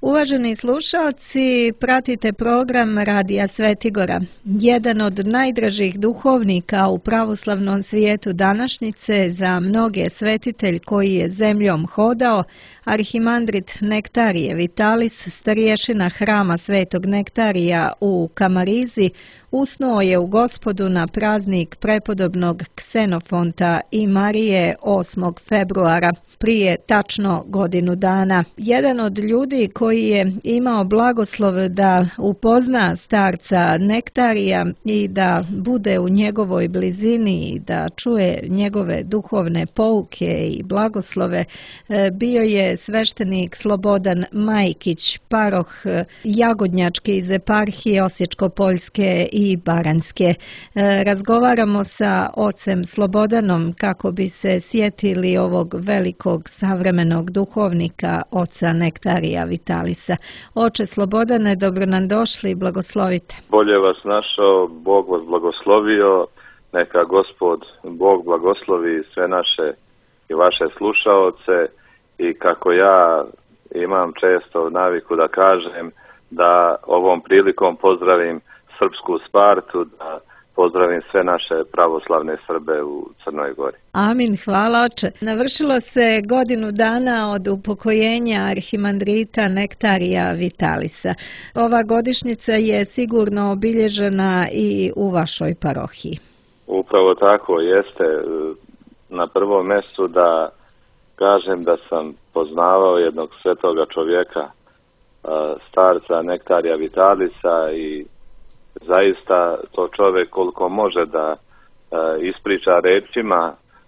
Uvaženi slušalci, pratite program Radija Svetigora. Jedan od najdražih duhovnika u pravoslavnom svijetu današnjice, za mnoge svetitelj koji je zemljom hodao, arhimandrit Nektarije Vitalis, starješina hrama Svetog Nektarija u Kamarizi, usnuo je u Gospodu na praznik prepodobnog Ksenofonta i Marije 8. februara, prije tačno godinu dana. Jedan od ljudi koji je imao blagoslov da upozna starca Nektarija i da bude u njegovoj blizini i da čuje njegove duhovne pouke i blagoslove, bio je sveštenik Slobodan Majkić, paroh Jagodnjački iz eparhije Osječko-Poljske i Baranjske. Razgovaramo sa ocem Slobodanom kako bi se sjetili ovog velikog savremenog duhovnika, oca Nektarija Vitalisa. Oče Slobodane, dobro nam došli, blagoslovite. Bolje vas našao, Bog vas blagoslovio, neka Gospod Bog blagoslovi sve naše i vaše slušaoce, i kako ja imam često naviku da kažem, da ovom prilikom pozdravim srpsku Spartu, da pozdravim sve naše pravoslavne Srbe u Crnoj Gori. Amin, hvala oče. Navršilo se godinu dana od upokojenja arhimandrita Nektarija Vitalisa. Ova godišnjica je sigurno obilježena i u vašoj parohiji. Upravo tako jeste. Na prvom mjestu da kažem da sam poznavao jednog svetoga čovjeka, starca Nektarija Vitalisa, i zaista to čovjek koliko može da ispriča rečima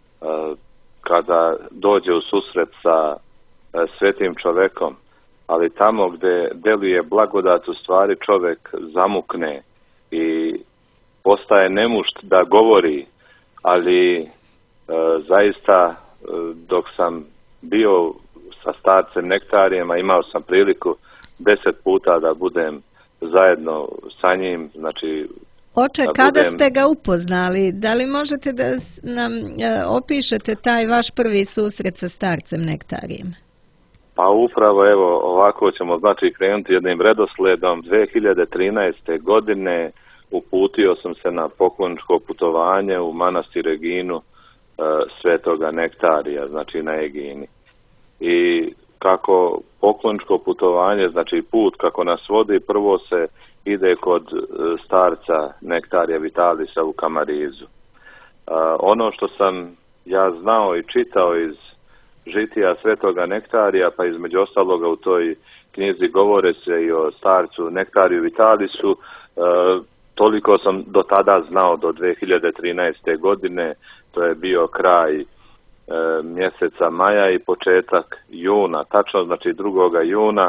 kada dođe u susret sa svetim čovjekom, ali tamo gdje deluje blagodat, u stvari čovjek zamukne i postaje nemušt da govori, ali zaista dok sam bio sa starcem Nektarijema, imao sam priliku 10 puta da budem zajedno sa njim, znači... Oče, kada ste ga upoznali? Da li možete da nam opišete taj vaš prvi susret sa starcem Nektarijem? Pa upravo, evo, ovako ćemo znači krenuti jednim redosledom. 2013. godine uputio sam se na pokloničko putovanje u manastir Reginu Svetoga Nektarija, znači na Egini. I kako pokloničko putovanje, znači put kako nas vodi, prvo se ide kod starca Nektarija Vitalisa u Kamarizu. Ono što sam ja znao i čitao iz žitija Svetoga Nektarija, pa između ostaloga u toj knjizi govore se i o starcu Nektariju Vitalisu, toliko sam do tada znao, do 2013. godine, to je bio kraj mjeseca maja i početak juna, tačno znači 2. juna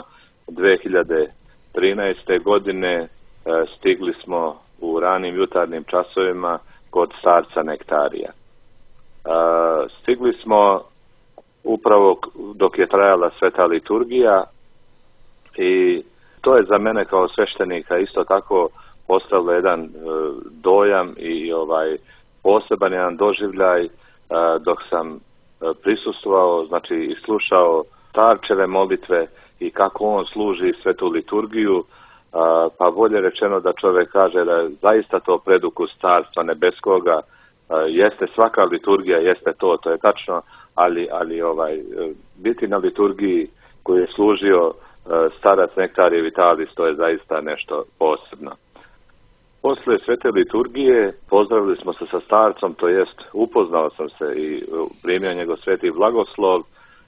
2013. godine stigli smo u ranim jutarnjim časovima kod starca Nektarija. Stigli smo upravo dok je trajala sveta liturgija, i to je za mene kao sveštenika isto tako postavilo jedan dojam i poseban jedan doživljaj dok sam prisustvovao, znači i slušao starčeve molitve i kako on služi svetu liturgiju, pa bolje rečeno da čovjek kaže da je zaista to predukus Carstva nebeskoga. Jeste svaka liturgija, jeste to je tačno, ali biti na liturgiji koju je služio starac Nektarije Vitalis, to je zaista nešto posebno. Posle svete liturgije pozdravili smo se sa starcom, to jest upoznao sam se i primio njegov sveti blagoslov,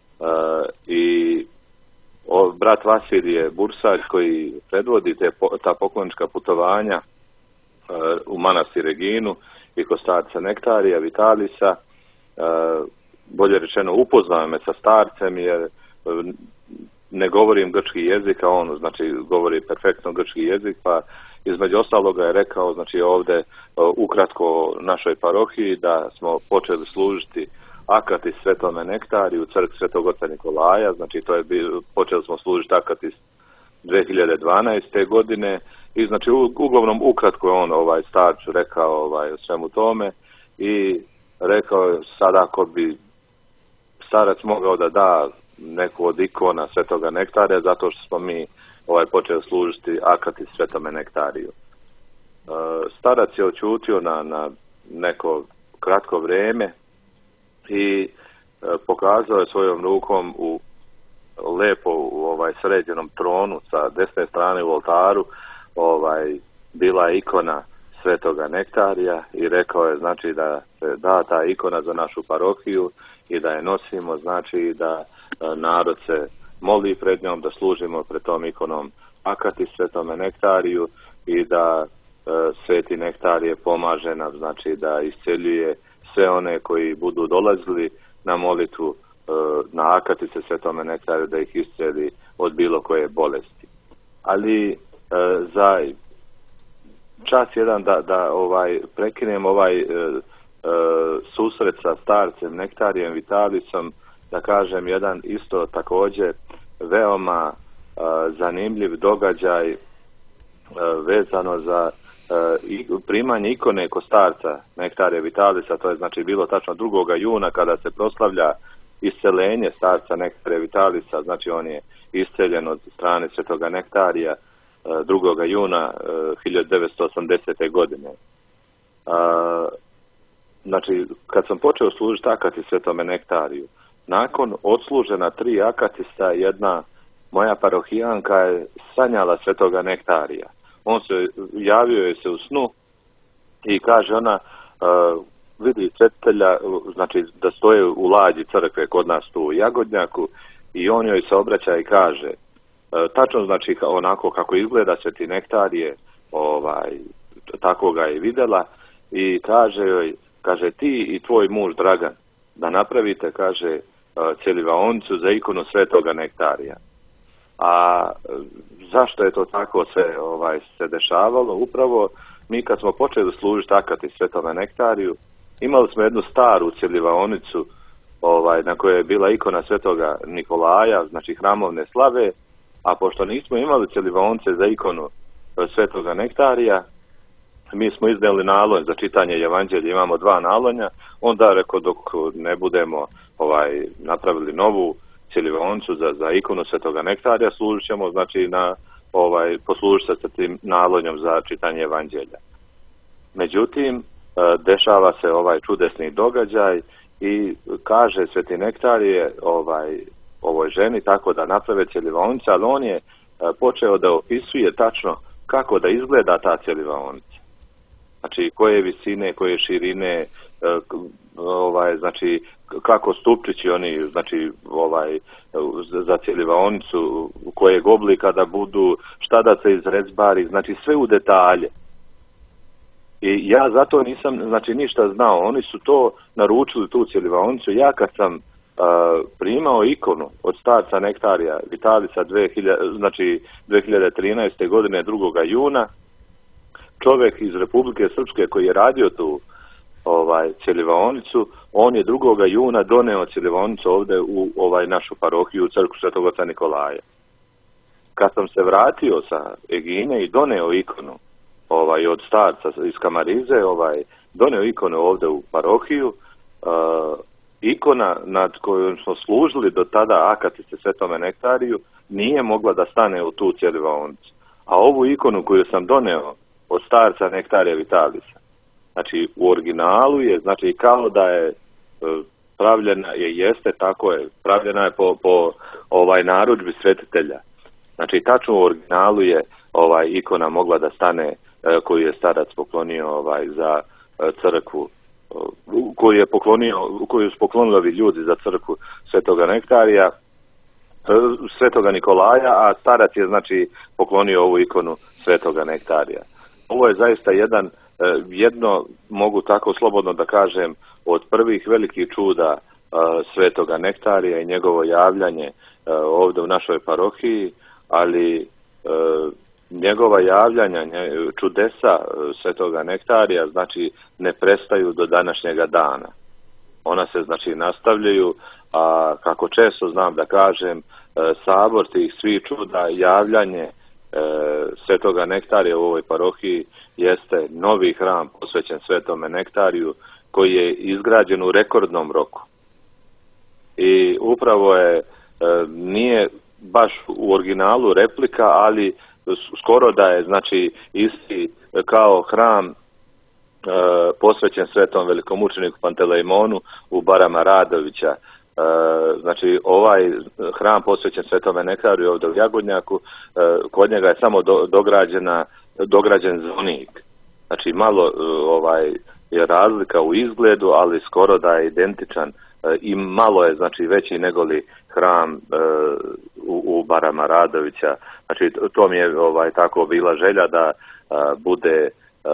i brat Vasilije Bursalj, koji predvodi ta poklonička putovanja u manastir Reginu i kod starca Nektarija Vitalisa, bolje rečeno upoznao me sa starcem, jer ne govorim grčki jezik, a on znači govori perfektno grčki jezik, pa između ostaloga je rekao, znači ovdje ukratko našoj parohiji, da smo počeli služiti Akatis Svetome Nektariju u crkvi Svetog oca Nikolaja, znači to je počeli smo služiti Akatis 2012. godine, i znači uglavnom ukratko je on starcu rekao o svemu tome, i rekao je sada ako bi starac mogao da neku od ikona Svetoga Nektarija, zato što smo mi počeli služiti akati Svetome Nektariju. Starac je oćutio na neko kratko vrijeme i pokazao je svojom rukom u lepo u sređenom tronu sa desne strane u oltaru bila je ikona Svetoga Nektarija i rekao je znači da se da ta ikona za našu parohiju i da je nosimo, znači da narod se moli pred njom, da služimo pred tom ikonom akati Svetome Nektariju i da Sveti Nektarije pomaže nam, znači da isceljuje sve one koji budu dolazili na molitvu na akatice Svetome Nektariju, da ih isceli od bilo koje bolesti. Ali za čas jedan da prekinem susret sa starcem Nektarijem Vitalisom, da kažem jedan isto također veoma zanimljiv događaj vezano za primanje ikone kod starca Nektarija Vitalisa. To je znači bilo tačno 2. juna kada se proslavlja isceljenje starca Nektarija Vitalisa, znači on je isceljen od strane Svetoga Nektarija 2. juna 1980. godine. Znači, kad sam počeo služiti akati Svetome Nektariju, nakon odslužena 3 akatista, jedna moja parohijanka je sanjala Svetoga Nektarija. Javio je se u snu i kaže ona, vidi svetitelja, znači da stoje u lađi crkve kod nas tu u Jagodnjaku, i on joj se obraća i kaže, tačno znači onako kako izgleda Sveti Nektarije, tako ga je vidjela, i kaže joj, kaže, ti i tvoj muž Dragan da napravite, kaže, cjelivaonicu za ikonu Svetoga Nektarija. A zašto je to tako se dešavalo? Upravo mi kad smo počeli služiti akati Svetome Nektariju, imali smo jednu staru cjelivaonicu na kojoj je bila ikona Svetoga Nikolaja, znači hramovne slave, a pošto nismo imali cjelivaonice za ikonu Svetoga Nektarija, mi smo iznijeli nalon za čitanje Evanđelja, imamo 2 nalonja, onda rekao dok ne budemo napravili novu cjelivaonicu za ikonu Svetoga Nektarija, služit ćemo, znači poslužit se sa tim nalonjom za čitanje Evanđelja. Međutim, dešava se čudesni događaj i kaže Sveti Nektarije ovoj ženi tako da naprave cjelivaonicu, ali on je počeo da opisuje tačno kako da izgleda ta cjelivaonica. Znači koje visine, koje širine, znači kako stupčići oni, znači za cjelivaonicu, kojeg oblika da budu, šta da se izrezbari, znači sve u detalje. I ja zato nisam, znači, ništa znao. Oni su to naručili, tu cjelivaonicu. Ja kad sam primao ikonu od starca Nektarija Vitalisa 2013. godine 2. juna, čovjek iz Republike Srpske koji je radio tu cjelivaonicu, on je 2. juna doneo cjelivaonicu ovdje u našu parohiju, u crkvu Svetog Oca Nikolaja. Kad sam se vratio sa Egine i doneo ikonu od starca iz Kamarize, doneo ikonu ovdje u parohiju, ikona nad kojom smo služili do tada akatice Svetome Nektariju nije mogla da stane u tu cjelivaonicu. A ovu ikonu koju sam doneo od starca Nektarija Vitalisa, znači u originalu je, znači kao da je pravljena, jeste tako je, pravljena je po narudžbi svetitelja. Znači tačno u originalu je ikona mogla da stane, koju je starac poklonio za crkvu, koju su poklonili ljudi za crkvu Svetoga Nektarija, Svetoga Nikolaja, a starac je znači poklonio ovu ikonu Svetoga Nektarija. Ovo je zaista jedno, mogu tako slobodno da kažem, od prvih velikih čuda Svetoga Nektarija i njegovo javljanje ovdje u našoj parohiji, ali njegova javljanja, čudesa Svetoga Nektarija, znači ne prestaju do današnjega dana. Ona se znači nastavljaju, a kako često znam da kažem, sabor tih svih čuda, javljanje Svetoga Nektarija u ovoj parohiji jeste novi hram posvećen Svetome Nektariju koji je izgrađen u rekordnom roku. I upravo je nije baš u originalu replika, ali skoro da je znači isti kao hram posvećen svetom velikomučeniku Pantelejmonu u Barama Radovića. Znači ovaj hram posvećen svetome Nektariju ovdje u Jagodnjaku, kod njega je samo dograđen zvonik. Znači malo je razlika u izgledu, ali skoro da je identičan i malo je znači veći negoli hram u Barama Radovića. Znači to mi je tako bila želja da bude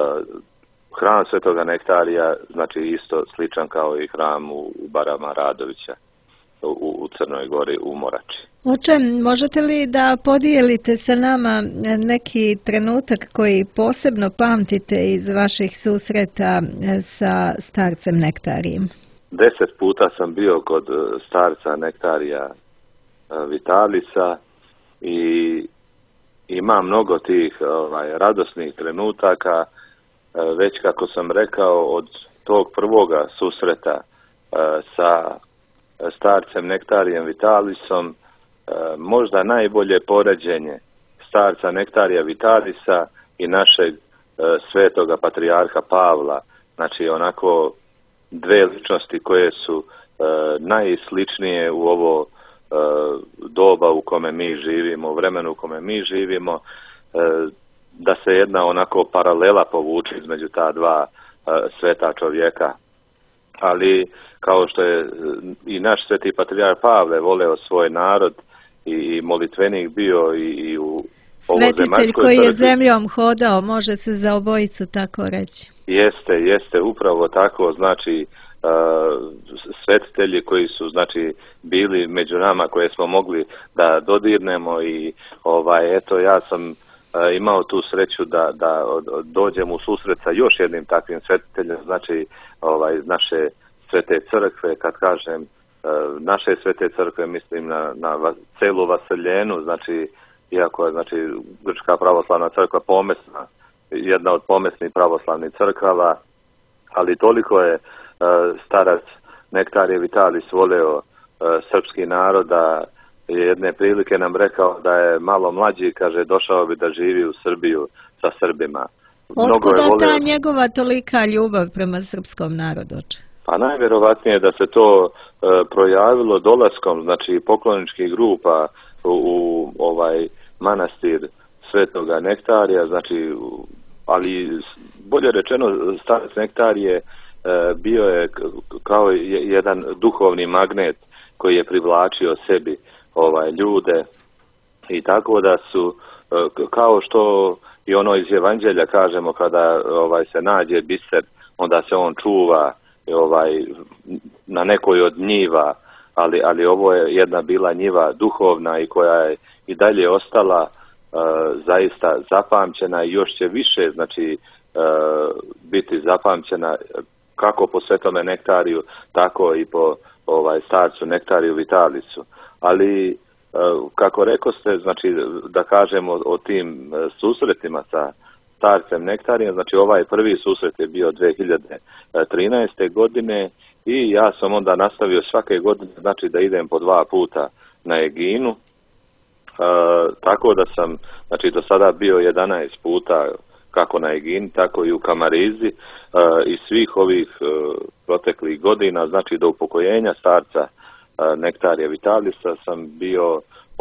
hram svetoga Nektarija, znači isto sličan kao i hram u Barama Radovića u Crnoj Gori u Morači. Oče, možete li da podijelite sa nama neki trenutak koji posebno pamtite iz vaših susreta sa starcem Nektarijem? 10 puta sam bio kod starca Nektarija Vitalisa i ima mnogo tih radosnih trenutaka. Već kako sam rekao, od tog prvoga susreta sa starcem Nektarijem Vitalisom, možda najbolje poređenje starca Nektarija Vitalisa i našeg svetoga patrijarha Pavla. Znači onako dve ličnosti koje su najsličnije u ovo doba u kome mi živimo, u vremenu u kome mi živimo, da se jedna onako paralela povuče između ta dva sveta čovjeka. Ali kao što je i naš sveti patrijarh Pavle voleo svoj narod i molitvenik bio i u Svetitelj koji je zemljom hodao, može se za obojicu tako reći. Jeste, upravo tako, znači svetitelji koji su znači bili među nama, koje smo mogli da dodirnemo i eto ja sam imao tu sreću da dođem u susret sa još jednim takvim svetiteljem, znači naše svete crkve. Kad kažem naše svete crkve, mislim na celu Vaseljenu, znači iako je znači Grčka pravoslavna crkva pomesna, jedna od pomesnih pravoslavnih crkava, ali toliko je starac Nektarije Vitalis voleo srpski narod da je jedne prilike nam rekao da je malo mlađi, kaže, došao bi da živi u Srbiju sa Srbima. Otkuda ta njegova tolika ljubav prema srpskom narodu? Pa najvjerovatnije da se to projavilo dolaskom, znači pokloničkih grupa u manastir svetoga Nektarija, znači, ali bolje rečeno starac Nektarije bio je kao jedan duhovni magnet koji je privlačio sebi ljude i tako da su, kao što i ono iz Evanđelja kažemo, kada se nađe biser, onda se on čuva na nekoj od njiva, ali ovo je jedna bila njiva duhovna i koja je i dalje ostala zaista zapamćena i još će više znači biti zapamćena kako po svetome Nektariju, tako i po starcu Nektariju Vitalisu. Ali kako rekoste, znači da kažemo o tim susretima sa starcem Nektarijem, znači ovaj prvi susret je bio 2013. godine i ja sam onda nastavio svake godine, znači da idem po 2 puta na Eginu, tako da sam znači do sada bio 11 puta kako na Egini, tako i u Kamarizi i svih ovih proteklih godina, znači do upokojenja starca Nektarija Vitalisa sam bio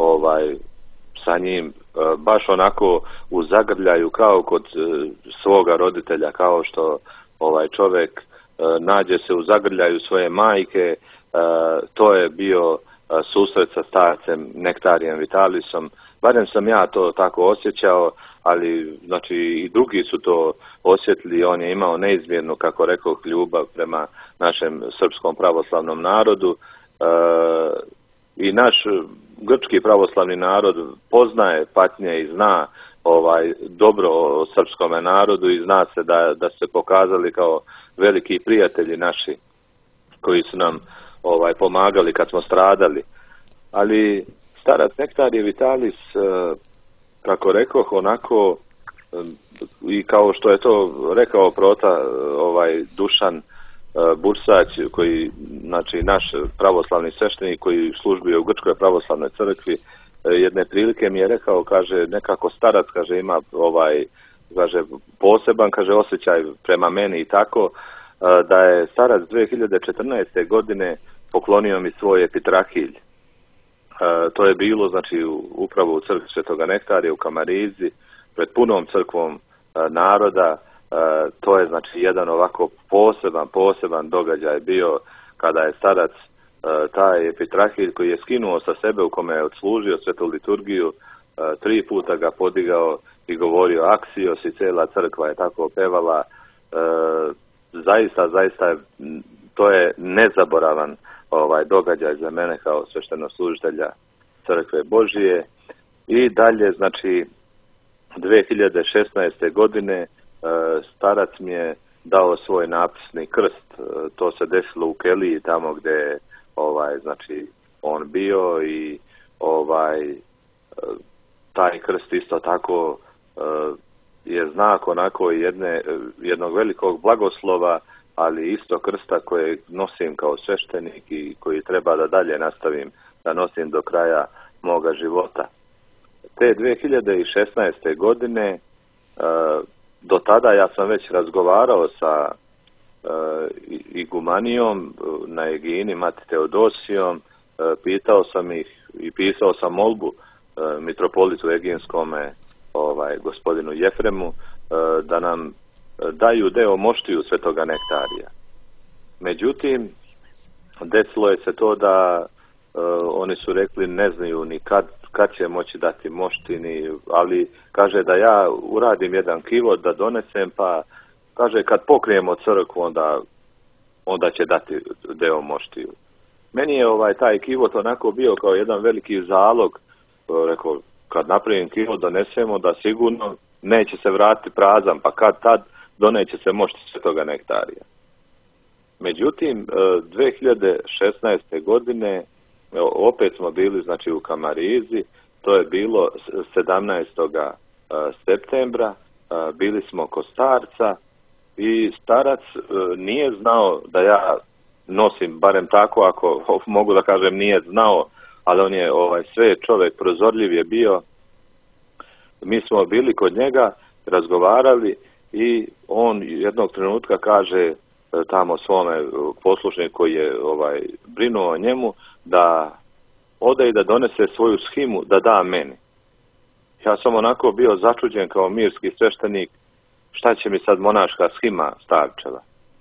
sa njim baš onako u zagrljaju kao kod svoga roditelja, kao što čovjek nađe se u zagrljaju svoje majke. To je bio susret sa starcem Nektarijem Vitalisom. Barem sam ja to tako osjećao, ali znači i drugi su to osjetili. On je imao neizmjernu, kako rekoh, ljubav prema našem srpskom pravoslavnom narodu. I naš grčki pravoslavni narod poznaje patnje i zna dobro o srpskome narodu i zna se da se pokazali kao veliki prijatelji naši koji su nam pomagali kad smo stradali. Ali starac Nektarije Vitalis, kako rekoh, onako i kao što je to rekao prota Dušan, Bursać, koji, znači naš pravoslavni sveštenik koji službuje u Grčkoj pravoslavnoj crkvi, jedne prilike mi je rekao, kaže, nekako starac, kaže, ima kaže, poseban, kaže, osjećaj prema meni i tako, da je starac 2014. godine poklonio mi svoj epitrahilj. To je bilo, znači, upravo u crkvi Svetoga Nektarija u Kamarizi, pred punom crkvom naroda. To je, znači, jedan ovako poseban događaj bio kada je starac taj epitrahilj koji je skinuo sa sebe, u kome je odslužio svetu liturgiju, 3 puta ga podigao i govorio Aksios i cijela crkva je tako pevala. Zaista to je nezaboravan događaj za mene kao sveštenoslužitelja Crkve Božije. I dalje, znači, 2016. godine starac mi je dao svoj napisni krst. To se desilo u Keliji, tamo gdje je znači, on bio i taj krst isto tako je znak onako jednog velikog blagoslova, ali isto krsta koje nosim kao sveštenik i koji treba da dalje nastavim da nosim do kraja moga života. Te 2016. godine, do tada ja sam već razgovarao sa igumanijom na Egini, Mati Teodosijom, pitao sam ih i pisao sam molbu mitropolitu Eginskome, gospodinu Jefremu, da nam daju deo moštiju Svetoga Nektarija. Međutim, desilo je se to da oni su rekli ne znaju ni kad će moći dati moštini, ali kaže da ja uradim jedan kivot da donesem, pa kaže kad pokrijemo crkvu onda će dati deo moštiju. Meni je taj kivot onako bio kao jedan veliki zalog, rekao kad napravim kivot donesemo da sigurno neće se vratiti prazan, pa kad tad doneće se mošti Svetoga Nektarija. Međutim, 2016. godine opet smo bili, znači, u Kamarizi, to je bilo 17. septembra, bili smo kod starca i starac nije znao da ja nosim, barem tako, ako mogu da kažem nije znao, ali on je sve čovjek, prozorljiv je bio. Mi smo bili kod njega, razgovarali i on jednog trenutka kaže tamo svome poslušniku koji je brinuo o njemu da ode i da donese svoju shimu da da meni. Ja sam onako bio začuđen kao mirski sveštenik, šta će mi sad monaška shima starčeva.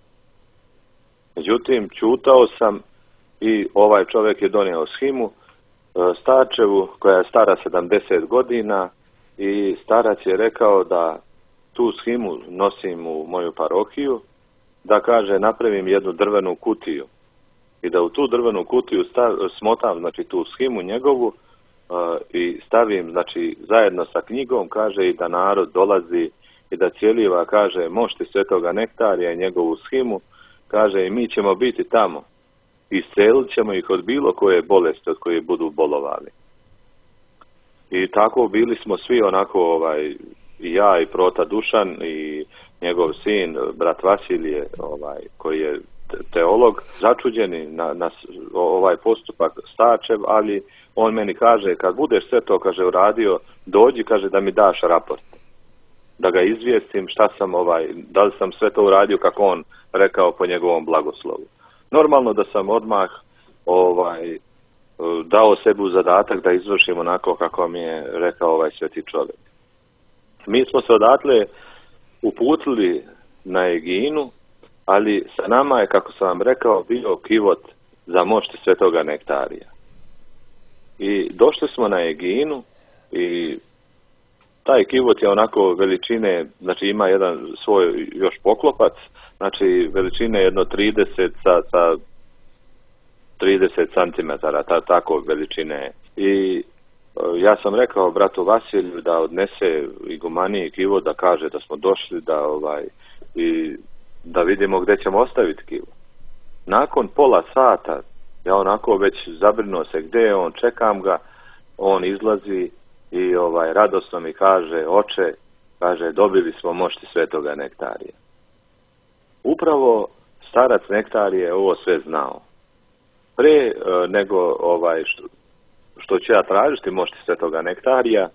Međutim, čutao sam i ovaj čovjek je donio shimu starčevu koja je stara 70 godina i starac je rekao da tu shimu nosim u moju parohiju, da kaže napravim jednu drvenu kutiju i da u tu drvenu kutiju smotam, znači, tu shimu njegovu i stavim, znači, zajedno sa knjigom, kaže, i da narod dolazi i da cijeliva, kaže, mošti Svetoga Nektarija i njegovu shimu, kaže, i mi ćemo biti tamo. Iscelit ćemo ih od bilo koje bolesti od koje budu bolovali. I tako bili smo svi onako, i ja i prota Dušan i njegov sin, brat Vasilije, koji je teolog, začuđeni na ovaj postupak starčev, ali on meni kaže, kad budeš sve to, kaže, uradio, dođi, kaže, da mi daš raport. Da ga izvijestim šta sam, da li sam sve to uradio kako on rekao po njegovom blagoslovu. Normalno da sam odmah dao sebi u zadatak da izvršim onako kako mi je rekao ovaj sveti čovjek. Mi smo se odatle uputili na Eginu, ali sa nama je, kako sam vam rekao, bio kivot za mošti Svetoga Nektarija. I došli smo na Eginu i taj kivot je onako veličine, znači ima jedan svoj još poklopac, znači veličine jedno 30 sa 30 cm, tako veličine. I ja sam rekao bratu Vasiliju da odnese igumaniji kivot, da kaže da smo došli, i da vidimo gdje ćemo ostaviti kivot. Nakon pola sata, ja onako već zabrinuo se gdje je on, čekam ga, on izlazi i radosno mi kaže, oče, kaže, dobili smo mošti Svetoga Nektarija. Upravo starac Nektar je ovo sve znao. Pre nego što ću ja tražiti mošti Svetoga Nektarija,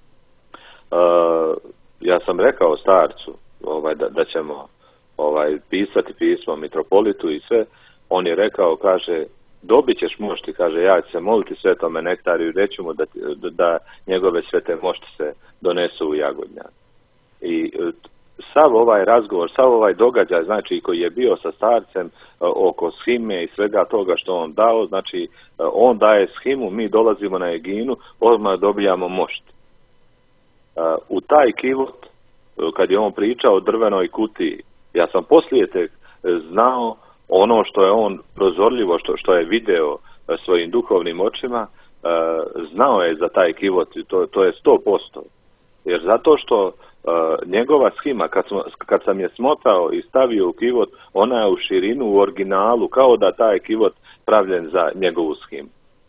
ja sam rekao starcu da ćemo pisati pismo mitropolitu i sve. On je rekao, kaže, dobit ćeš mošti, kaže, ja ću se moliti Svetome Nektariju i reći mu da njegove svete mošti se donesu u Jagodnjan. I sav ovaj razgovor, sav ovaj događaj, znači, koji je bio sa starcem oko shime i svega toga što on dao, znači, on daje shimu, mi dolazimo na Eginu, odmah dobijamo mošt. U taj kivot, kad je on pričao o drvenoj kutiji, ja sam poslije tek znao ono što je on prozorljivo, što je video svojim duhovnim očima, znao je za taj kivot, to je 100%. Jer zato što njegova shima, kad sam je smotao i stavio u kivot, ona je u širinu, u originalu, kao da taj kivot pravljen za njegovu shimu.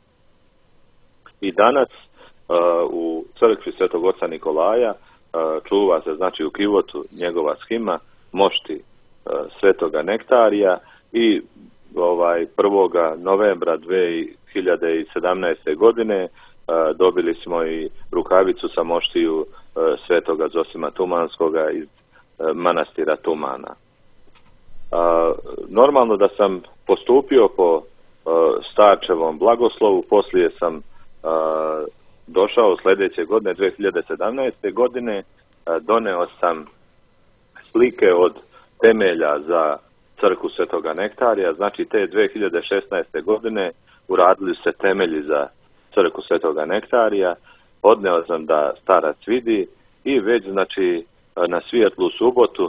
I danas u crkvi Svetog oca Nikolaja čuva se, znači, u kivotu njegova shima, mošti Svetoga Nektarija i 1. novembra 2017. godine dobili smo i rukavicu sa moštiju Svetoga Zosima Tumanskoga iz manastira Tumana. Normalno da sam postupio po starčevom blagoslovu, poslije sam došao sljedeće godine, 2017. godine, doneo sam slike od temelja za crkvu Svetoga Nektarija, znači te 2016. godine uradili se temelji za crkvu Svetoga Nektarija, odneo sam da starac vidi i već, znači, na svijetlu subotu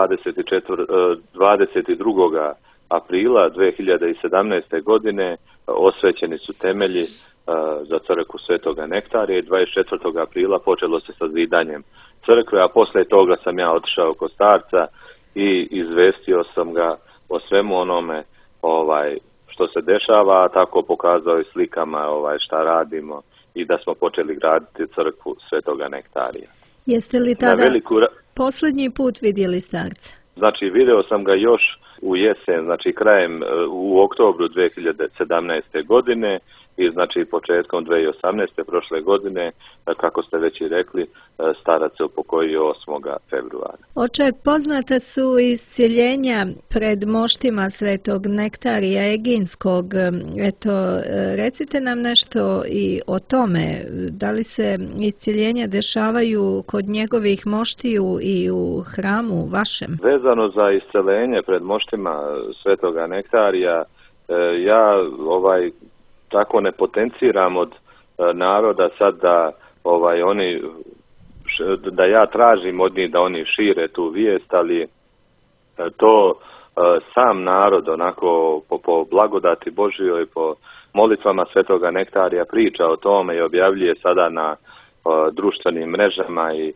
22. aprila 2017. godine osvećeni su temelji za crkvu Svetoga Nektarija i 24. aprila počelo se sa zidanjem crkve, a poslije toga sam ja otišao kod starca i izvestio sam ga o svemu onome što se dešava, a tako pokazao i slikama šta radimo i da smo počeli graditi crkvu Svetoga Nektarija. Jeste li tada posljednji put vidjeli starca? Znači, video sam ga još u jesen, znači krajem u oktobru 2017. godine i znači početkom 2018. prošle godine, kako ste već i rekli, starac se upokojio 8. februara. Oče, poznate su iscjeljenja pred moštima Svetog Nektarija Eginskog. Eto, recite nam nešto i o tome. Da li se iscjeljenja dešavaju kod njegovih moštiju i u hramu vašem? Vezano za isceljenje pred moštima Svetoga Nektarija, ja tako ne potenciram od naroda sad da ja tražim od njih da oni šire tu vijest, ali to sam narod onako po blagodati Božjoj, po molitvama Svetoga Nektarija priča o tome i objavljuje sada na društvenim mrežama i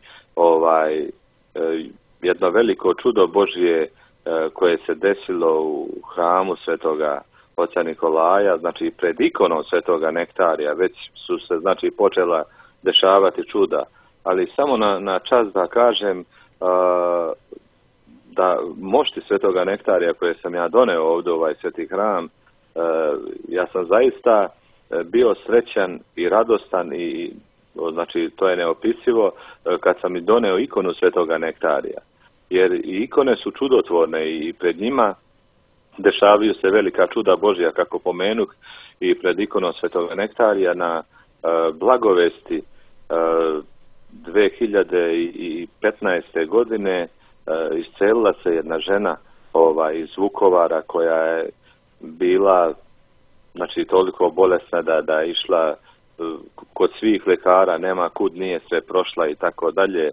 jedno veliko čudo Božje koje se desilo u hramu Svetoga oca Nikolaja, znači pred ikonom Svetoga Nektarija, već su se, znači, počela dešavati čuda, ali samo na čas da kažem da mošti Svetoga Nektarija koje sam ja doneo ovdje u ovaj sveti hram, ja sam zaista bio srećan i radostan i, znači, to je neopisivo kad sam i doneo ikonu Svetoga Nektarija, jer i ikone su čudotvorne i pred njima dešavaju se velika čuda Božja, kako pomenuh, i pred ikonom Svetoga Nektarija na blagovesti 2015. godine iscelila se jedna žena iz Vukovara koja je bila, znači, toliko bolesna da je išla kod svih lekara, nema kud nije sve prošla i tako dalje.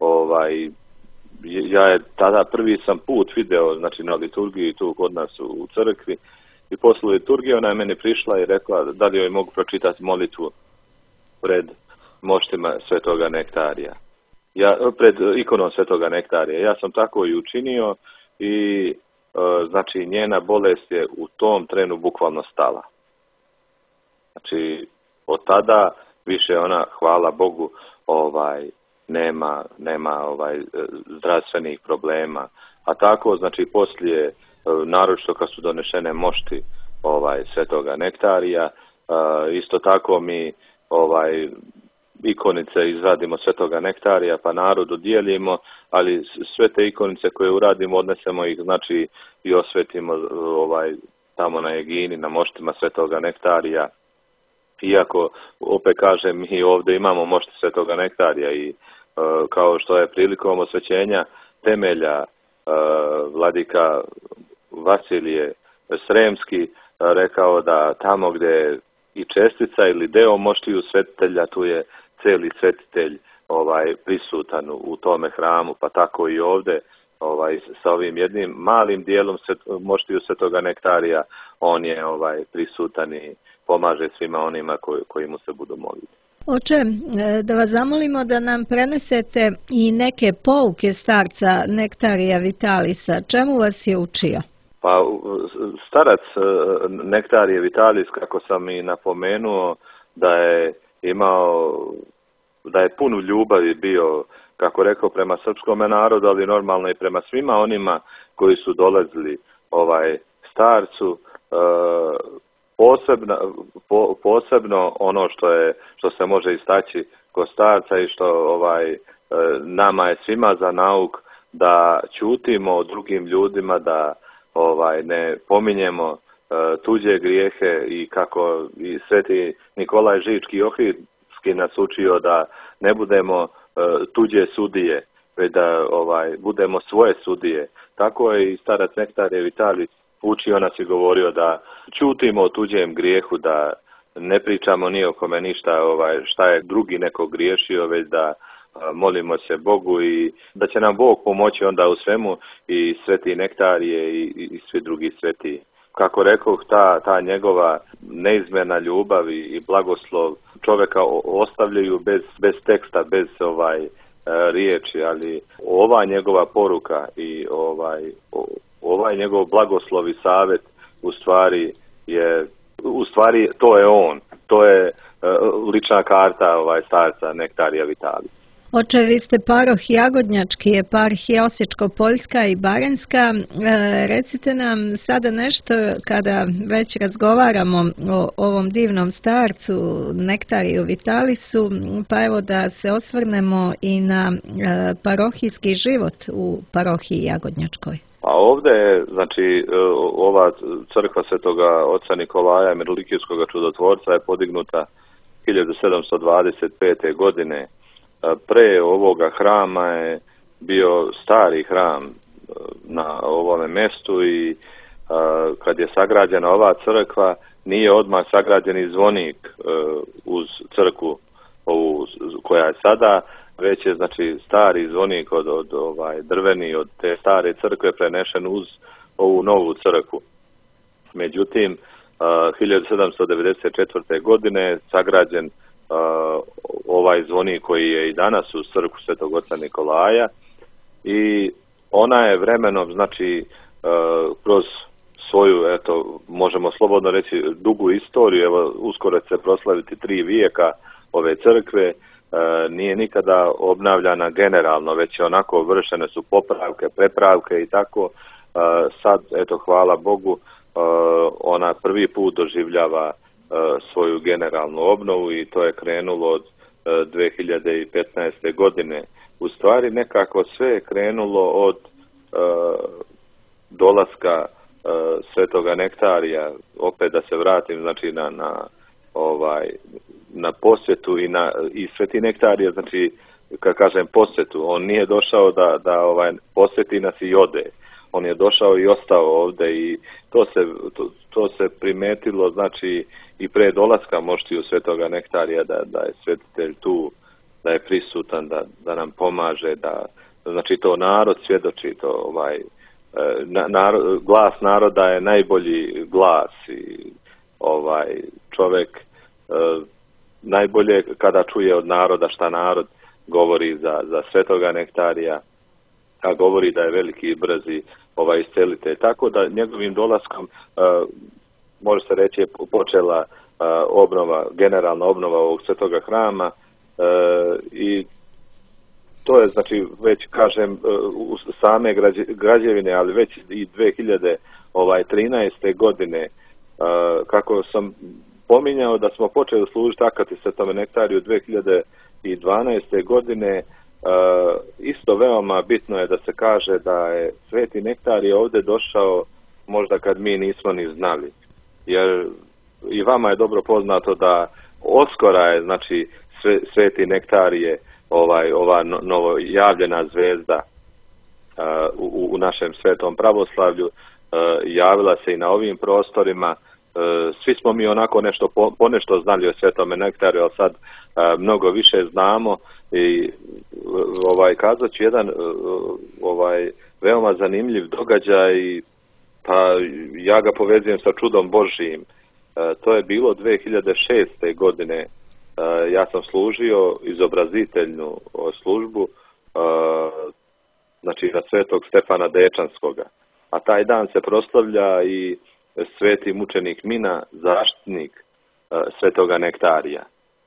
Ja je tada prvi sam put video, znači, na liturgiji tu kod nas u crkvi, i posle liturgije ona je meni prišla i rekla da li joj mogu pročitati molitvu pred moštima Svetoga Nektarija. Pred ikonom Svetoga Nektarija. Ja sam tako i učinio i znači njena bolest je u tom trenu bukvalno stala. Znači, od tada više ona, hvala Bogu, nema zdravstvenih problema. A tako, znači, poslije naročito kad su donešene mošti svetoga nektarija. Isto tako mi ikonice izradimo svetoga nektarija pa narodu dijelimo, ali sve te ikonice koje uradimo odnesemo ih, znači, i osvetimo tamo na Egini, na moštima svetoga nektarija. Iako, opet kažem, mi ovdje imamo mošti svetoga nektarija i kao što je prilikom osvećenja temelja vladika Vasilije Sremski rekao da tamo gdje i čestica ili deo moštiju svetitelja, tu je cijeli svetitelj prisutan u tome hramu, pa tako i ovdje sa ovim jednim malim dijelom moštiju svetoga nektarija on je prisutan i pomaže svima onima koji mu se budu moliti. Oče, da vas zamolimo da nam prenesete i neke pouke starca Nektarija Vitalisa. Čemu vas je učio? Pa starac Nektarije Vitalis, kako sam i napomenuo, da je pun ljubavi bio, kako rekao, prema srpskome narodu, ali normalno i prema svima onima koji su dolazili starcu. Posebno ono što se može istaći kod starca i što nama je svima za nauk, da ćutimo o drugim ljudima, da ne pominjemo tuđe grijehe, i kako i sveti Nikolaj Žički Ohridski nas učio da ne budemo tuđe sudije, već da budemo svoje sudije. Tako je i starac Nektarije Vitalis učio nas i govorio da ćutimo o tuđem grijehu, da ne pričamo ni o kome ništa šta je drugi neko griješio, već da molimo se Bogu i da će nam Bog pomoći onda u svemu, i sveti Nektarije i svi drugi sveti. Kako rekoh, ta njegova neizmjerna ljubav i blagoslov čovjeka ostavljaju bez teksta, bez riječi, ali ova njegova poruka i ovaj njegov blagoslov i savjet u stvari to je on, to je lična karta starca Nektarija Vitalisa. Oče, vi ste paroh Jagodnjački, eparhija Osječko-Poljska i Baranjska. Recite nam sada nešto, kada već razgovaramo o ovom divnom starcu Nektariju Vitalisu, pa evo da se osvrnemo i na parohijski život u parohiji Jagodnjačkoj. A ovdje je, znači, ova crkva svetoga oca Nikolaja Mirolikijskog čudotvorca je podignuta 1725. godine. Pre ovoga hrama je bio stari hram na ovome mjestu i kad je sagrađena ova crkva, nije odmah sagrađen i zvonik uz crkvu ovu koja je sada, već je, znači, stari zvonik od drveni od te stare crkve prenešen uz ovu novu crkvu. Međutim, 1794. godine je sagrađen ovaj zvonik koji je i danas u crkvu svetog oca Nikolaja, i ona je vremenom, znači, kroz svoju, eto, možemo slobodno reći, dugu istoriju, evo, uskoro će se proslaviti 3 vijeka ove crkve, nije nikada obnavljana generalno, već je onako vršene su popravke, prepravke i tako. Sad, eto, hvala Bogu, ona prvi put doživljava svoju generalnu obnovu, i to je krenulo od 2015. godine. U stvari nekako sve je krenulo od dolaska svetoga Nektarija, opet da se vratim, znači, na posjetu i sveti Nektarije, znači, kad kažem posjetu, on nije došao da posjeti nas i ode. On je došao i ostao ovdje, i to se primetilo, znači, i pre dolaska moštiju svetoga Nektarija, da je svetitelj tu, da je prisutan, da nam pomaže, znači, to narod svjedoči, to glas naroda je najbolji glas, i čovjek najbolje kada čuje od naroda šta narod govori za svetoga Nektarija, a govori da je veliki i brzi iscelitelj. Tako da njegovim dolaskom može se reći je počela generalna obnova ovog svetoga hrama, i to je znači već kažem u same građevine, ali već i 2013. godine, kako sam pominjao da smo počeli služiti akati Svetome Nektariju 2012. godine, isto veoma bitno je da se kaže da je Sveti Nektarije ovdje došao možda kad mi nismo ni znali. Jer i vama je dobro poznato da odskora je znači Sveti Nektarije ova novojavljena zvezda u našem svetom pravoslavlju, javila se i na ovim prostorima. Svi smo mi onako ponešto znali o Svetome Nektariju, ali sad mnogo više znamo i kazat ću jedan veoma zanimljiv događaj, pa ja ga povezujem sa čudom Božijim. To je bilo 2006. godine. Ja sam služio izobraziteljnu službu znači na Svetog Stefana Dečanskoga. A taj dan se proslavlja i sveti mučenik Mina, zaštitnik Svetoga Nektarija.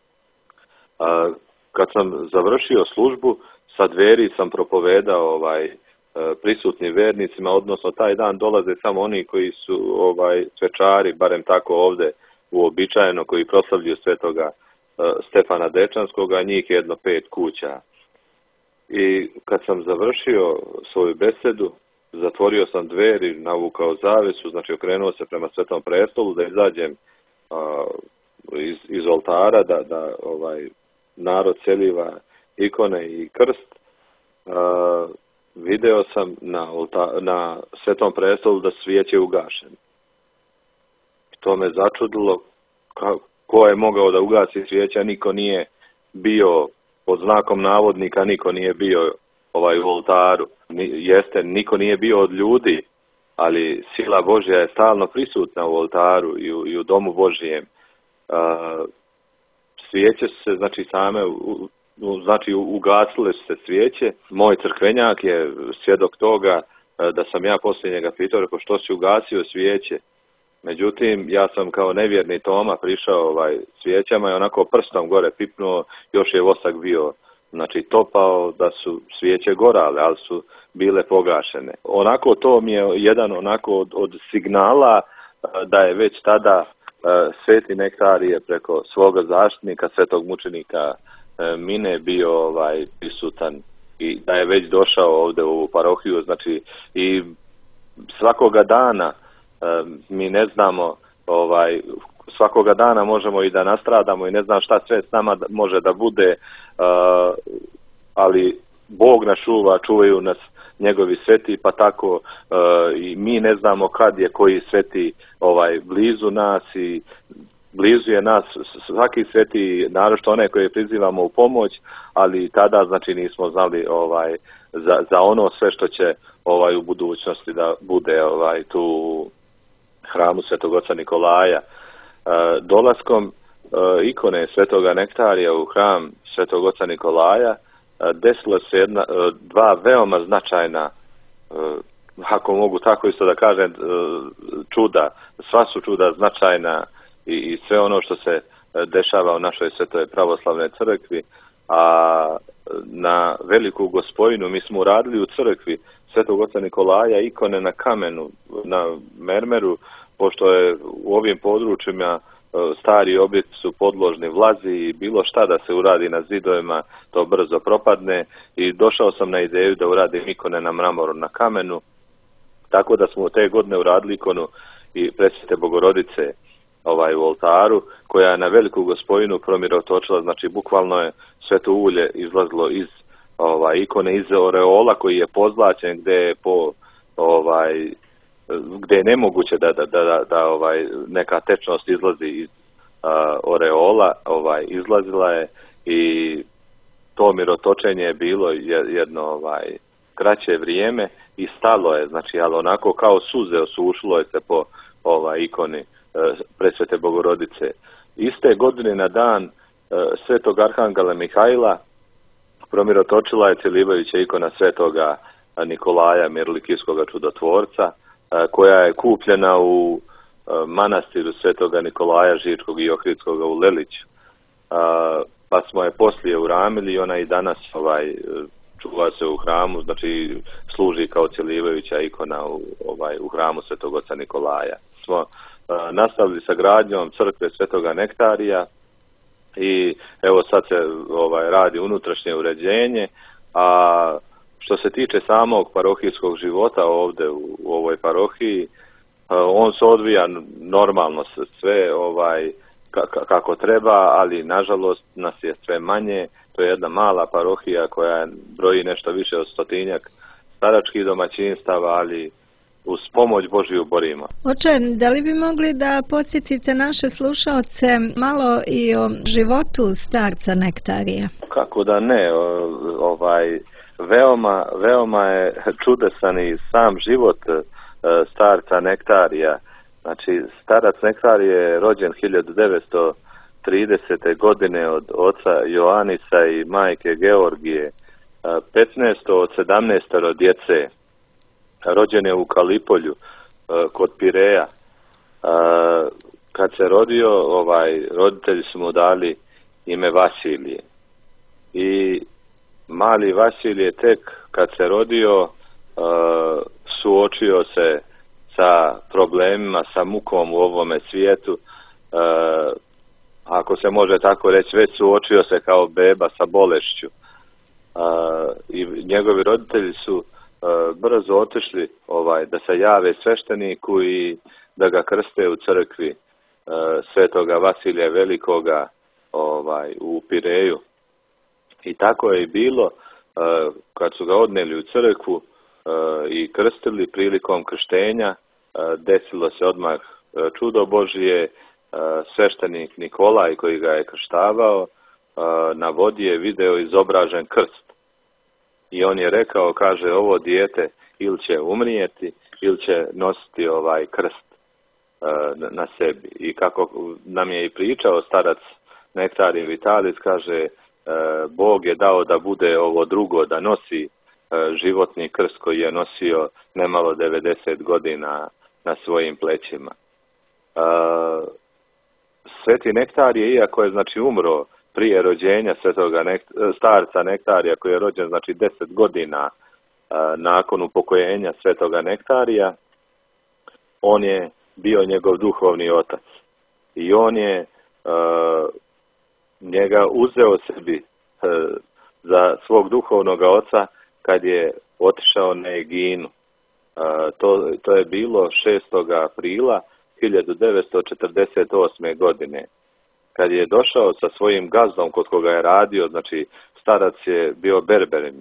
Kad sam završio službu, sa dveri sam propovedao prisutnim vernicima, odnosno taj dan dolaze samo oni koji su svečari, barem tako ovdje uobičajeno, koji proslavljuju Svetoga Stefana Dečanskoga, njih je jedno 5 kuća. I kad sam završio svoju besedu, zatvorio sam dveri, navukao zavesu, znači okrenuo se prema Svetom prestolu da izađem iz oltara, da narod celiva ikone i krst. Video sam na Svetom prestolu da svijeće ugašeno. To me začudilo, ko je mogao da ugasi svijeća, niko nije bio, pod znakom navodnika, niko nije bio u oltaru. Niko nije bio od ljudi, ali sila Božja je stalno prisutna u oltaru i u domu Božijem. Svijeće su se, znači, same, znači, ugasile su se svijeće. Moj crkvenjak je svjedok toga da sam ja poslije njega pitao, rekao, što si ugasio svijeće? Međutim, ja sam kao nevjerni Toma prišao svijećama i onako prstom gore pipnuo, još je vosak bio, znači, topao, da su svijeće gorale, ali su bile pogašene. Onako to mi je jedan onako od signala da je već tada Sveti Nektarije preko svoga zaštitnika, svetog mučenika Mine, bio prisutan i da je već došao ovdje u parohiju, znači, i svakoga dana mi ne znamo, svakoga dana možemo i da nastradamo i ne znam šta sve s nama može da bude, ali Bog nas čuva, čuvaju nas njegovi sveti, pa tako i mi ne znamo kad je koji sveti blizu nas i blizu je nas svaki sveti, naročito one koje prizivamo u pomoć, ali tada znači nismo znali za ono sve što će u budućnosti da bude tu hramu Svetog Oca Nikolaja. Dolaskom ikone Svetoga Nektarija u hram Svetog Oca Nikolaja desilo se dva veoma značajna, ako mogu tako isto da kažem, čuda. Sva su čuda značajna i sve ono što se dešava u našoj Svetoj pravoslavnoj crkvi, a na Veliku Gospojinu mi smo uradili u crkvi Svetog Oca Nikolaja ikone na kamenu, na mermeru, pošto je u ovim područjima stari objekti su podložni vlazi i bilo šta da se uradi na zidovima, to brzo propadne, i došao sam na ideju da uradim ikone na mramoru, na kamenu, tako da smo te godine uradili ikonu i Presvete Bogorodice u oltaru, koja je na Veliku Gospojinu promirotočila, znači bukvalno je sveto ulje izlazilo iz ikone, iz oreola koji je pozlačen, gdje je nemoguće da neka tečnost izlazi iz oreola, izlazila je, i to mirotočenje je bilo jedno kraće vrijeme i stalo je, znači, ali onako kao suze osušilo je se po ikoni Presvete Bogorodice. Iste godine na dan Svetog Arhangela Mihajla promirotočila je cjelivajuća ikona Svetoga Nikolaja Mirlikijskoga čudotvorca, koja je kupljena u manastiru Svetoga Nikolaja Žičkog i Ohridskoga u Leliću. Pa smo je poslije uramili i ona i danas čuva se u hramu, znači služi kao cjelivajuća ikona u hramu Svetog oca Nikolaja. Smo nastavili sa gradnjom crkve Svetoga Nektarija i evo sad se radi unutrašnje uređenje, a što se tiče samog parohijskog života ovdje u ovoj parohiji, on se odvija normalno sve kako treba, ali nažalost nas je sve manje. To je jedna mala parohija koja broji nešto više od 100 staračkih domaćinstava, ali uz pomoć Božju borimo. Oče, da li bi mogli da podsjetite naše slušaoce malo i o životu starca Nektarija? Kako da ne, veoma je čudesan i sam život starca Nektarija. Znači, starac Nektarije je rođen 1930. godine od oca Joanisa i majke Georgije, 15. od 17 djece. Rođen je u Kalipolju kod Pireja. Kad se rodio, roditelji su mu dali ime Vasilije. I mali Vasilije tek kad se rodio suočio se sa problemima, sa mukom u ovome svijetu. Ako se može tako reći, već suočio se kao beba sa bolešću. I njegovi roditelji su brzo otišli da se jave svešteniku i da ga krste u crkvi Svetoga Vasilija Velikoga u Pireju. I tako je i bilo kad su ga odnijeli u crkvu i krstili. Prilikom krštenja desilo se odmah čudo Božije. Sveštenik Nikolaj koji ga je krštavao na vodi je video izobražen krst. I on je rekao, kaže, ovo dijete ili će umrijeti ili će nositi krst na sebi. I kako nam je i pričao starac Nektarije Vitalis, kaže, Bog je dao da bude ovo drugo, da nosi životni krst koji je nosio nemalo 90 godina na svojim plećima. Sveti Nektarije, iako je znači umro prije rođenja svetoga starca Nektarija, koji je rođen znači 10 godina nakon upokojenja svetoga Nektarija, on je bio njegov duhovni otac. I on je njega uzeo sebi za svog duhovnog oca kad je otišao na Eginu. To je bilo 6. aprila 1948. godine. Kad je došao sa svojim gazdom kod koga je radio, znači starac je bio berberin,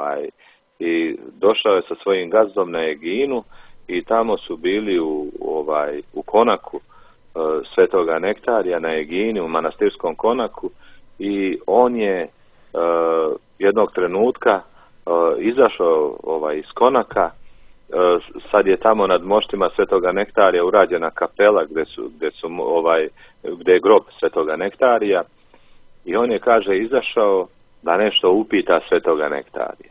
i došao je sa svojim gazdom na Eginu i tamo su bili u konaku Svetoga Nektarija na Egini, u manastirskom konaku, i on je jednog trenutka izašao iz konaka. Sad je tamo nad moštima Svetoga Nektarija urađena kapela gdje je grob Svetoga Nektarija, i on je, kaže, izašao da nešto upita Svetoga Nektarija.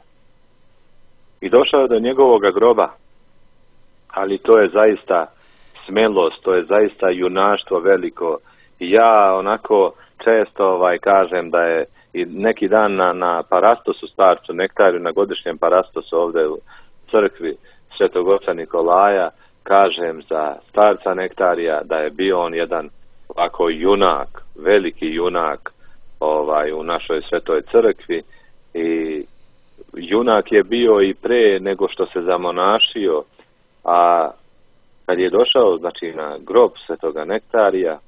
I došao je do njegovoga groba, ali to je zaista smelost, to je zaista junaštvo veliko. I ja onako često kažem da je i neki dan na parastosu starcu Nektariju, na godišnjem parastosu ovdje u crkvi Svetog oca Nikolaja, kažem za starca Nektarija da je bio on jedan ovako junak, veliki junak u našoj svetoj crkvi, i junak je bio i pre nego što se zamonašio, a kad je došao znači na grob Svetoga Nektarija,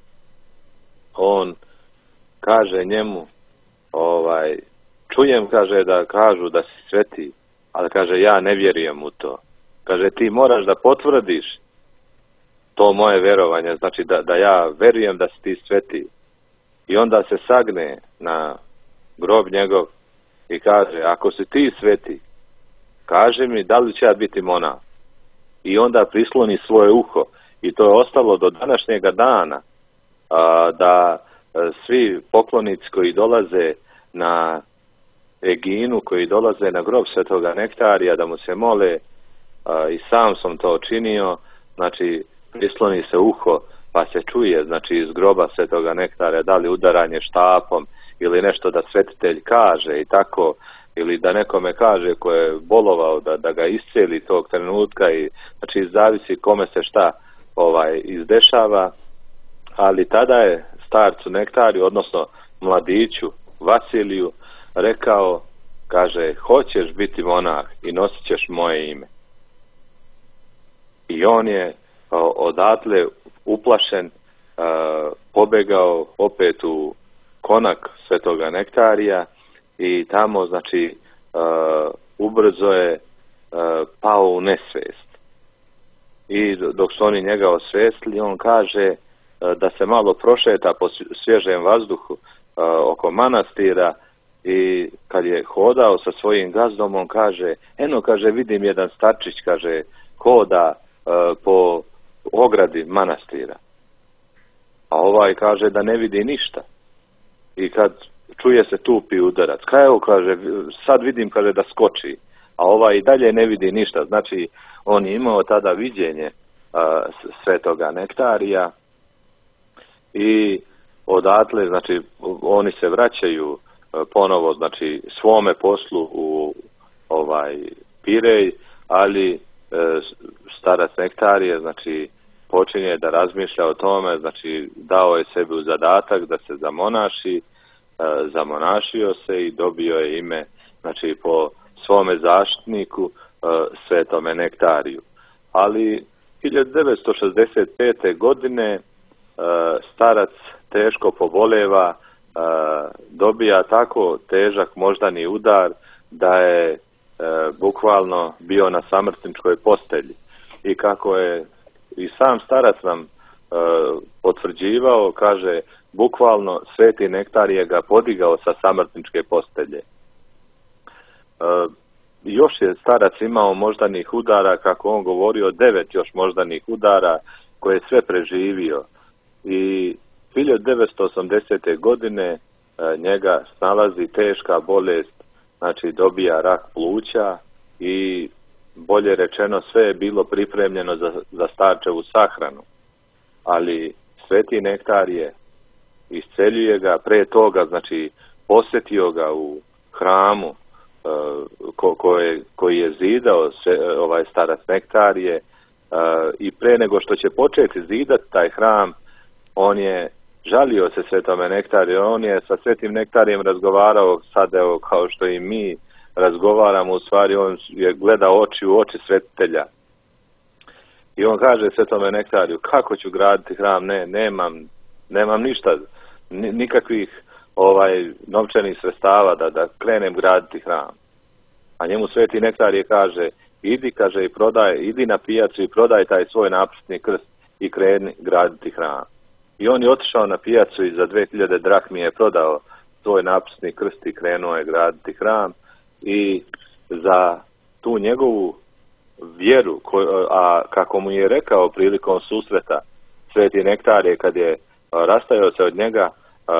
on kaže njemu, čujem, kaže, da kažu da si sveti, ali, kaže, ja ne vjerujem u to. Kaže, ti moraš da potvrdiš to moje vjerovanje, znači da ja verujem da si ti sveti. I onda se sagne na grob njegov i kaže, ako si ti sveti, kaži mi da li će ja biti monah. I onda prisloni svoje uho, i to je ostalo do današnjega dana, da svi poklonici koji dolaze na Eginu, koji dolaze na grob Svetoga Nektarija da mu se mole, i sam sam to činio, znači prisloni se uho pa se čuje, znači iz groba Svetoga Nektarija, da li udaranje štapom ili nešto da svetitelj kaže i tako. ili da nekome kaže ko je bolovao da ga iscijeli tog trenutka, i znači zavisi kome se šta izdešava, ali tada je starcu Nektariju, odnosno mladiću Vasiliju rekao, kaže, hoćeš biti monah i nosit ćeš moje ime. I on je odatle uplašen pobegao opet u konak Svetoga Nektarija i tamo, znači, ubrzo je pao u nesvijest. I dok su oni njega osvijestili, on kaže da se malo prošeta po svježem vazduhu oko manastira, i kad je hodao sa svojim gazdom, on kaže, kaže, vidim jedan starčić, kaže, hoda po ogradi manastira. A ovaj kaže da ne vidi ništa. I kad čuje se tupi udarac, evo, kaže, sad vidim, kaže, da skoči. A ovaj i dalje ne vidi ništa. Znači, on je imao tada viđenje Svetoga Nektarija i odatle, znači, oni se vraćaju ponovo, znači, svome poslu u Pirej, ali starac Nektarije, znači, počinje da razmišlja o tome, znači, dao je sebi u zadatak da se zamonaši, zamonašio se i dobio je ime, znači, po svome zaštitniku, Svetome Nektariju. Ali 1965. godine starac teško poboleva, dobija tako težak moždani udar da je bukvalno bio na samrtničkoj postelji. I kako je i sam starac nam potvrđivao, kaže, bukvalno Sveti Nektarije ga podigao sa samrtničke postelje. Još je starac imao moždanih udara, kako on govorio, 9 još moždanih udara koje je sve preživio. I 1980. godine njega snalazi teška bolest, znači dobija rak pluća i bolje rečeno sve je bilo pripremljeno za starčevu sahranu. Ali Sveti Nektarije isceljuje ga, pre toga, znači, posjetio ga u hramu koji je zidao ovaj starac Nektarije, i pre nego što će početi zidati taj hram, on je žalio se Svetome Nektariju, on je sa Svetim Nektarijem razgovarao, sad evo kao što i mi razgovaramo, u stvari on je gledao oči u oči svetitelja. I on kaže Svetome Nektariju, kako ću graditi hram, nemam ništa, nikakvih novčanih sredstava da krenem graditi hram. A njemu Sveti Nektarije kaže, kaže, idi na pijacu i prodaj taj svoj naprsni krst i kreni graditi hram. I on je otišao na pijacu i za 2000 drahmi je prodao svoj naprsni krst i krenuo je graditi hram. I za tu njegovu vjeru, a kako mu je rekao prilikom susreta Sveti Nektarije kad je rastajao se od njega,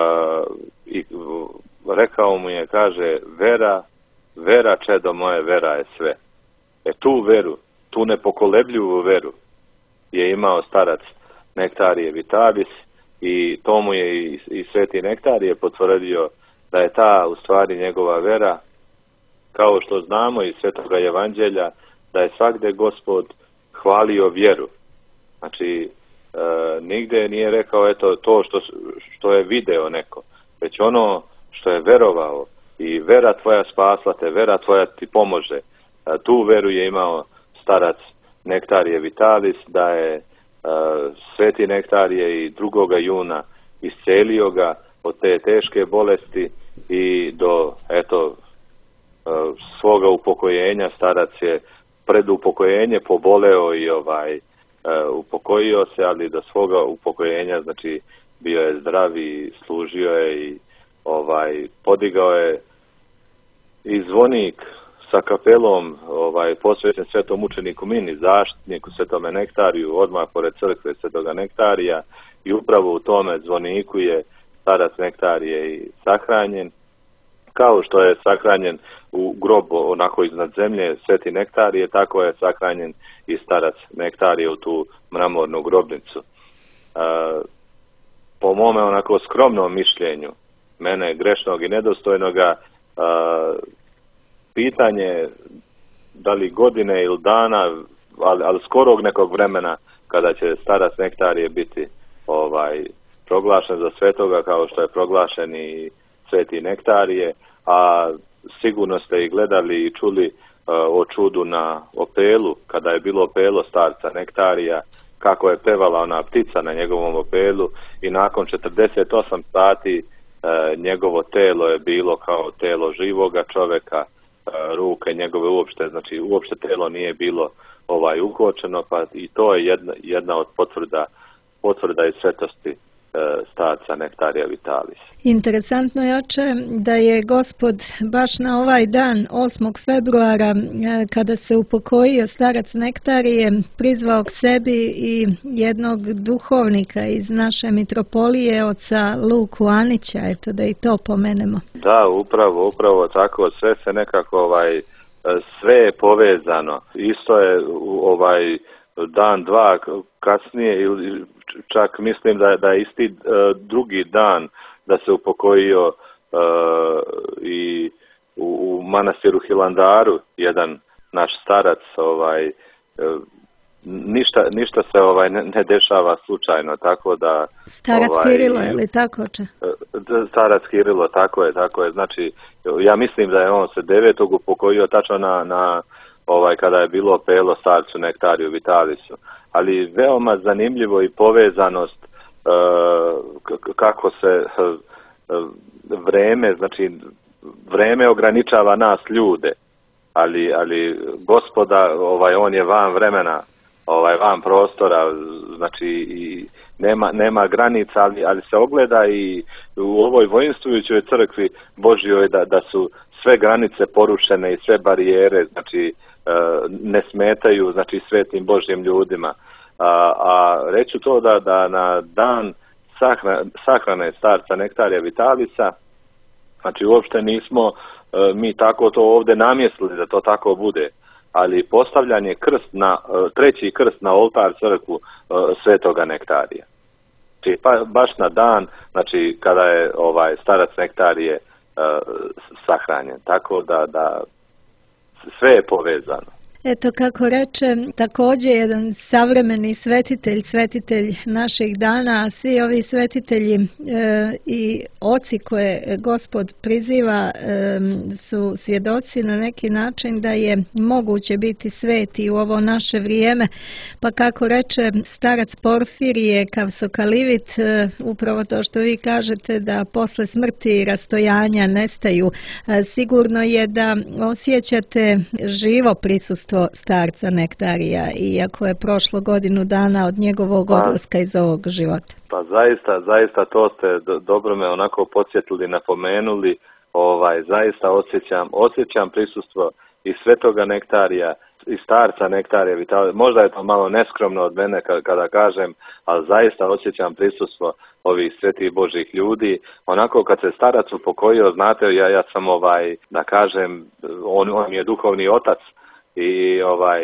i rekao mu je, kaže, vera čedo moje, vera je sve. Tu veru, tu nepokolebljivu veru je imao starac Nektarije Vitalis, i to mu je i Sveti Nektarije potvrdio da je ta u stvari njegova vera, kao što znamo iz Svetoga Evanđelja, da je svagde Gospod hvalio vjeru. Znači, nigde nije rekao, eto, to što je video neko, već ono što je verovao, i vera tvoja spasla te, vera tvoja ti pomože. Tu veru je imao starac Nektarije Vitalis, da je Sveti Nektarije i 2. juna iscelio ga od te teške bolesti i do, eto, svoga upokojenja. Starac je pred upokojenje poboleo i upokojio se, ali do svoga upokojenja, znači, bio je zdrav i služio je i podigao je i zvonik sa kapelom posvećen Svetom mučeniku Mini, zaštitniku Svetome Nektariju, odmah pored crkve Svetoga Nektarija, i upravo u tome zvoniku je starac Nektarije i sahranjen, kao što je sahranjen u grobu onako iznad zemlje Sveti Nektarije, tako je sahranjen i starac Nektarije u tu mramornu grobnicu. Po mome onako skromnom mišljenju, mene grešnog i nedostojnoga, pitanje da li godine ili dana, ali skorog nekog vremena kada će starac Nektarije biti proglašen za svetoga kao što je proglašen i sveti Nektarije, a sigurno ste i gledali i čuli o čudu na opelu, kada je bilo opelo starca Nektarija, kako je pevala ona ptica na njegovom opelu i nakon 48 sati njegovo telo je bilo kao telo živoga čovjeka, ruke njegove uopšte telo nije bilo ukočeno, pa i to je jedna od potvrda i svetosti starca Nektarija Vitalis. Interesantno je, oče, da je Gospod baš na ovaj dan, 8. februara, kada se upokojio starac Nektarije, prizvao k sebi i jednog duhovnika iz naše mitropolije, oca Luku Anića, eto da i to pomenemo. Da, upravo tako, sve se nekako sve je povezano. Isto je dan, dva kasnije, ili čak mislim da je isti drugi dan da se upokojio i u manastiru Hilandaru jedan naš starac, ništa se ne dešava slučajno, tako da starac Kirilo, je li tako, oče? Starac Kirilo, tako je, znači ja mislim da je on se 9. upokojio tačno na kada je bilo opelo starcu Nektariju Vitalisu, ali veoma zanimljivo i povezanost kako se vreme ograničava nas ljude, ali Gospoda, on je van vremena, van prostora, znači i nema granica, ali se ogleda i u ovoj voinstvujućoj crkvi Božjoj da su sve granice porušene i sve barijere, znači ne smetaju, znači svetim Božjim ljudima. A reću to da na dan sahrane starca Nektarija Vitalisa, znači uopšte nismo mi tako to ovdje namjeslili da to tako bude, ali postavljanje treći krst na oltar crkvu svetoga Nektarija. Znači baš na dan, znači kada je starac Nektarije sahranjen, tako da sve je povezano. Eto, kako reče, također jedan savremeni svetitelj naših dana, a svi ovi svetitelji i oci koje Gospod priziva su svjedoci na neki način da je moguće biti sveti u ovo naše vrijeme, pa kako reče starac Porfirije Kavsokalivit, upravo to što vi kažete da posle smrti i rastojanja nestaju, sigurno je da osjećate živo prisustvo starca Nektarija, iako je prošlo godinu dana od njegovog odlaska iz ovog života. Pa zaista to ste dobro me onako podsjetili, napomenuli, zaista osjećam prisustvo i svetoga Nektarija i starca Nektarija Vitalisa. Možda je to malo neskromno od mene kada kažem, ali zaista osjećam prisustvo ovih svetih Božjih ljudi. Onako kad se starac upokojio, znate, ja sam da kažem, on je duhovni otac i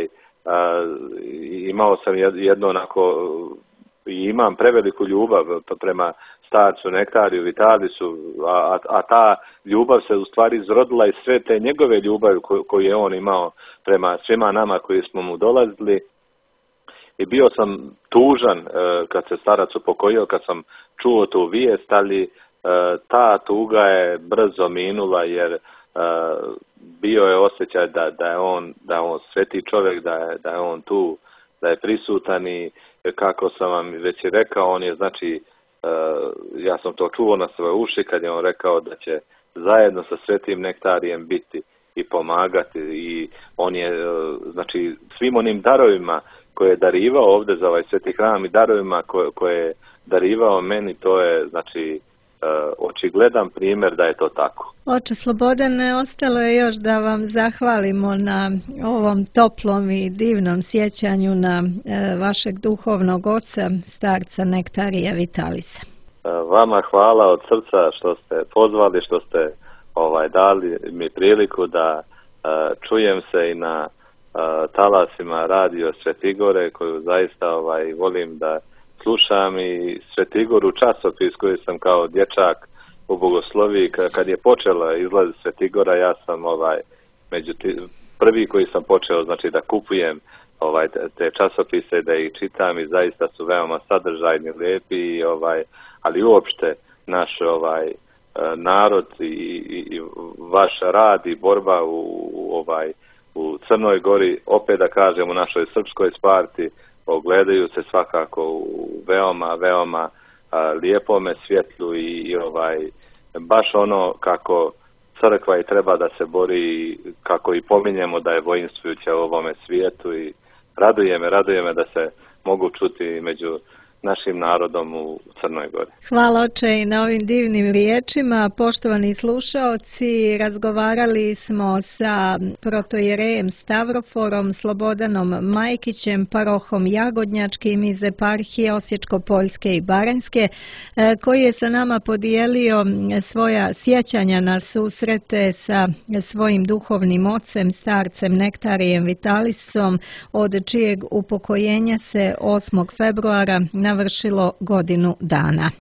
imao sam jedno onako i imam preveliku ljubav prema starcu Nektariju Vitalisu, a ta ljubav se u stvari izrodila iz sve te njegove ljubavi koju je on imao prema svima nama koji smo mu dolazili. I bio sam tužan kad se starac upokojio, kad sam čuo tu vijest, ali ta tuga je brzo minula jer bio je osjećaj da je on sveti čovjek, da je on tu, da je prisutan i kako sam vam već i rekao, on je znači, ja sam to čuo na svoje uši kad je on rekao da će zajedno sa svetim Nektarijem biti i pomagati i on je znači svim onim darovima koje je darivao ovdje za ovaj sveti hram i darovima koje je darivao meni, to je znači očigledan primjer da je to tako. Oče Slobodane, ostalo je još da vam zahvalimo na ovom toplom i divnom sjećanju na vašeg duhovnog oca, starca Nektarija Vitalisa. Vama hvala od srca što ste pozvali, što ste dali mi priliku da čujem se i na talasima radio Svetigore, koju zaista volim da slušam, i Svetigoru časopis koji sam kao dječak u Bogosloviji, kad je počela izlaziti Svetigora, ja sam prvi koji sam počeo, znači, da kupujem te časopise, da ih čitam i zaista su veoma sadržajni, lijepi, ali uopšte naš narod i vaš rad i borba u Crnoj Gori, opet da kažem u našoj srpskoj Sparti, ogledaju se svakako u veoma lijepome svjetlu i baš ono kako crkva i treba da se bori, kako i pominjemo da je voinstvujuća u ovome svijetu i raduje me da se mogu čuti među našim narodom u Crnoj Gori. Hvala oče i na ovim divnim riječima. Poštovani slušaoci, razgovarali smo sa protojerejem Stavroforom Slobodanom Majkićem, parohom Jagodnjačkim iz eparhije Osječko-Poljske i Baranjske, koji je sa nama podijelio svoja sjećanja na susrete sa svojim duhovnim ocem, starcem Nektarijem Vitalisom, od čijeg upokojenja se 8. februara navršilo godinu dana.